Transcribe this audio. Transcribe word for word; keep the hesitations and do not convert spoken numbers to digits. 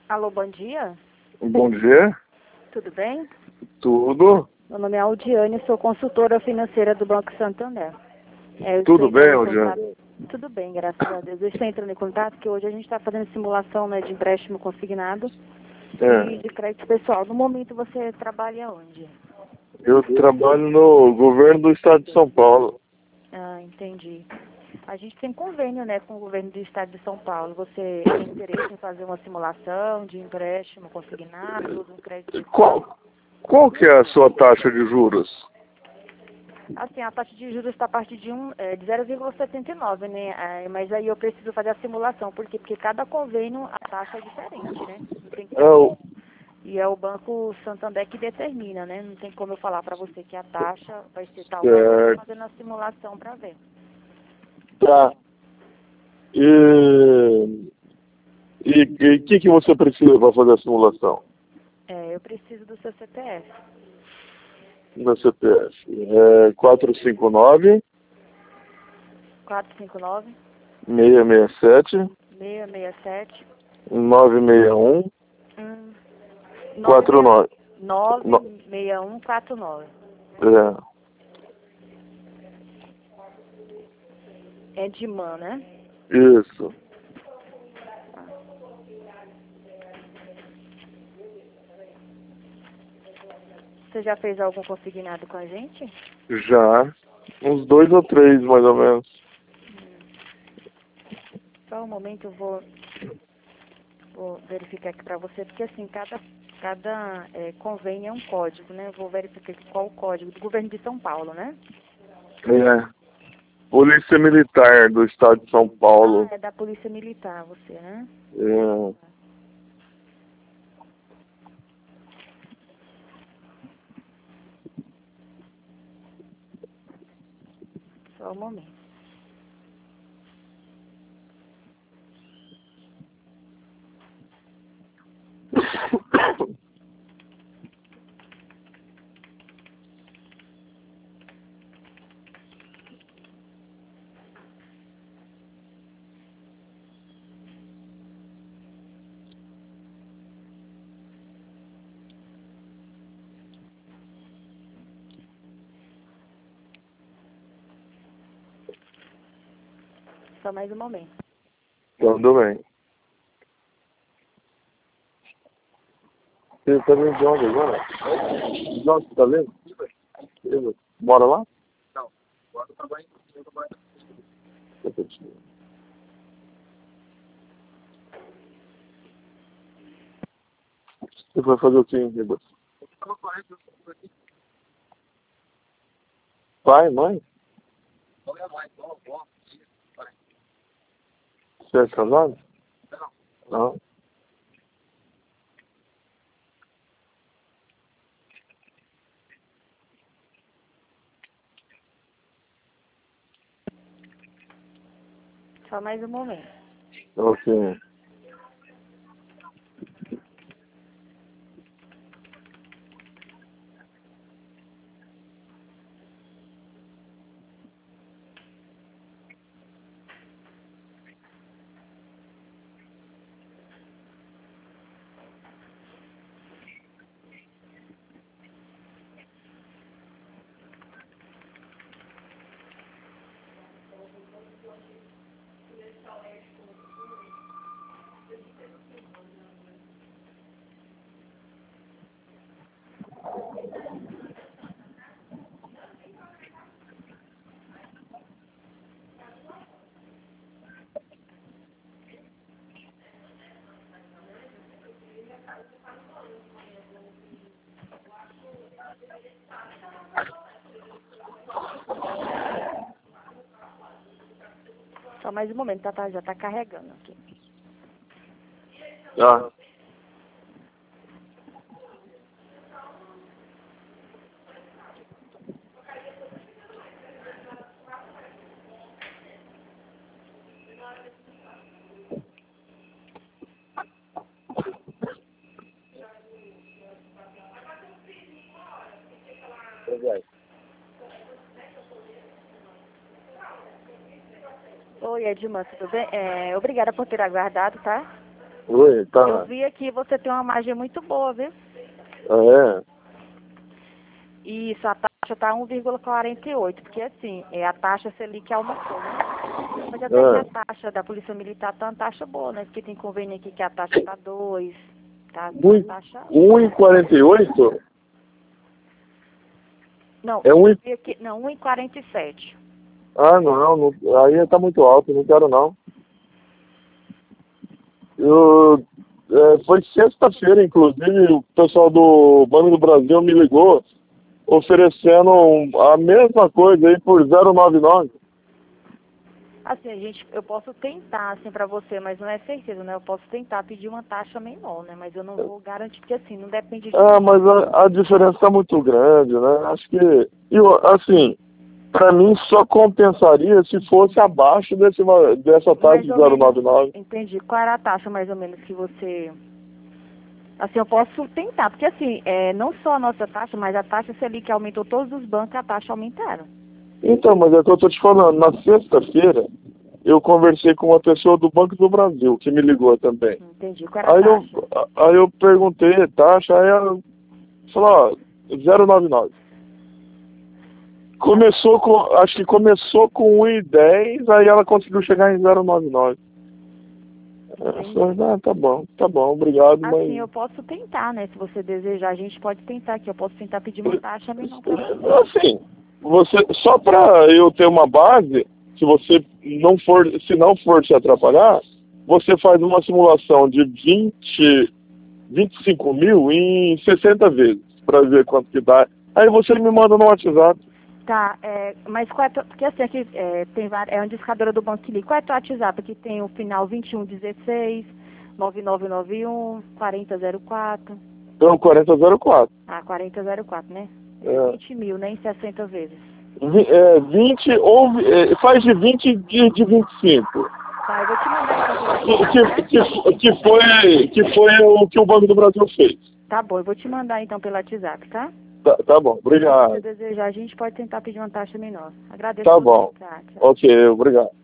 Alô, bom dia. Bom dia. Tudo bem? Tudo? Meu nome é Aldiane, sou consultora financeira do Banco Santander. É, eu Tudo estou entrando bem, em Aldiane? contato... Tudo bem, graças a Deus. Eu estou entrando em contato porque hoje a gente está fazendo simulação, né, de empréstimo consignado É. e de crédito pessoal. No momento você trabalha onde? Eu trabalho no governo do estado de São Paulo. Ah, entendi. A gente tem convênio, né, com o governo do estado de São Paulo. Você tem interesse em fazer uma simulação de empréstimo consignado, um crédito pessoal? Qual, qual que é a sua taxa de juros? Assim, a taxa de juros está a partir de, um, é, de zero vírgula setenta e nove, né? É, mas aí eu preciso fazer a simulação. Por quê? Porque cada convênio a taxa é diferente, né? Não tem É o, como. E é o Banco Santander que determina, né? Não tem como eu falar para você que a taxa vai ser tal valor certo. fazendo a simulação para ver. Tá. E e o que, que você precisa para fazer a simulação É, eu preciso do seu C P F. na C P F? É quatro cinco nove, quatro cinco nove, seis seis sete, seis seis sete, nove seis um, um, quatro nove. nove No, seis um quatro nove. é, É de man, né? isso. Você já fez algum consignado com a gente? Já. Uns dois ou três, mais ou menos. Só um momento, eu vou, vou verificar aqui para você, porque assim, cada, cada é, convênio é um código, né? Eu vou verificar aqui qual o código do governo de São Paulo, né? É. Polícia Militar do estado de São Ah, Paulo. é da Polícia Militar, você, né? É. Só um momento. Só mais um momento. Tudo bem. Você tá vendo de onde agora? De onde você tá vendo? Eu- Bora lá? Não. Bora trabalhar. Você vai fazer o quê, Ribas? Pai, mãe? Você é casado? Não. Só mais um momento. Ok. Só mais um momento, tá, tá, já tá carregando aqui. Ah. Oi, Edmar, tudo bem? É, obrigada por ter aguardado, tá? Oi, tá. Eu vi aqui, você tem uma margem muito boa, viu? É. Isso, a taxa tá um vírgula quarenta e oito, porque assim, é a taxa Selic aumentou, né? Mas até que É. a taxa da Polícia Militar tá uma taxa boa, né? Porque tem convênio aqui que a taxa tá dois, tá, tá uma taxa... um e quarenta e oito? Não, É um e... aqui, não, um vírgula quarenta e sete. Ah, não, não, aí tá muito alto, não quero não. Eu, é, foi sexta-feira, inclusive, o pessoal do Banco do Brasil me ligou oferecendo um- a mesma coisa aí por zero vírgula noventa e nove. Assim, a gente, eu posso tentar, assim, pra você, mas não é certeza, né? Eu posso tentar pedir uma taxa menor, né? Mas eu não vou garantir, porque assim, não depende de Ah, mim. mas a, a diferença tá muito grande, né? Acho que, eu, assim, pra mim só compensaria se fosse abaixo desse, va- dessa taxa Mais de ou zero vírgula noventa menos, e nove. entendi. Qual era a taxa, mais ou menos, que você... Assim, eu posso tentar, porque assim, é, não só a nossa taxa, mas a taxa Selic aumentou, todos os bancos, a taxa aumentaram. Então, mas é o que eu tô te falando. Na sexta-feira, eu conversei com uma pessoa do Banco do Brasil, que me ligou também. Entendi. Qual era a Aí taxa? eu, aí eu perguntei, taxa, aí ela falou, ó, zero vírgula noventa e nove. Começou com, acho que começou com um e dez, aí ela conseguiu chegar em zero vírgula noventa e nove. Eu falei, ah, tá bom, tá bom, obrigado, mas... Assim, eu posso tentar, né? Se você desejar, a gente pode tentar aqui. Eu posso tentar pedir uma taxa menor pra você. Assim, você, só para eu ter uma base, se você não for, se não for te atrapalhar, você faz uma simulação de vinte, vinte e cinco mil em sessenta vezes, para ver quanto que dá. Aí você me manda no WhatsApp. Tá, é, mas qual é tua, porque assim, aqui é, tem várias, é uma discadora do Banco que liga. Qual é teu WhatsApp? Aqui tem o final vinte e um dezesseis, nove nove nove um, quarenta zero quatro. Então, quarenta zero quatro. Ah, quarenta zero quatro, né? É É, vinte mil, né? Em sessenta vezes. vi- é, vinte, ou, é, faz de vinte de, de vinte e cinco. Tá, eu vou te mandar então pelo Que, WhatsApp, que, né? que, que, foi, que foi o que o Banco do Brasil fez. Tá bom, eu vou te mandar então pelo WhatsApp, tá? Tá, tá bom, Se você obrigado. desejar, a gente pode tentar pedir uma taxa menor. Agradeço Tá você, bom. tá? Tchau. Ok, obrigado.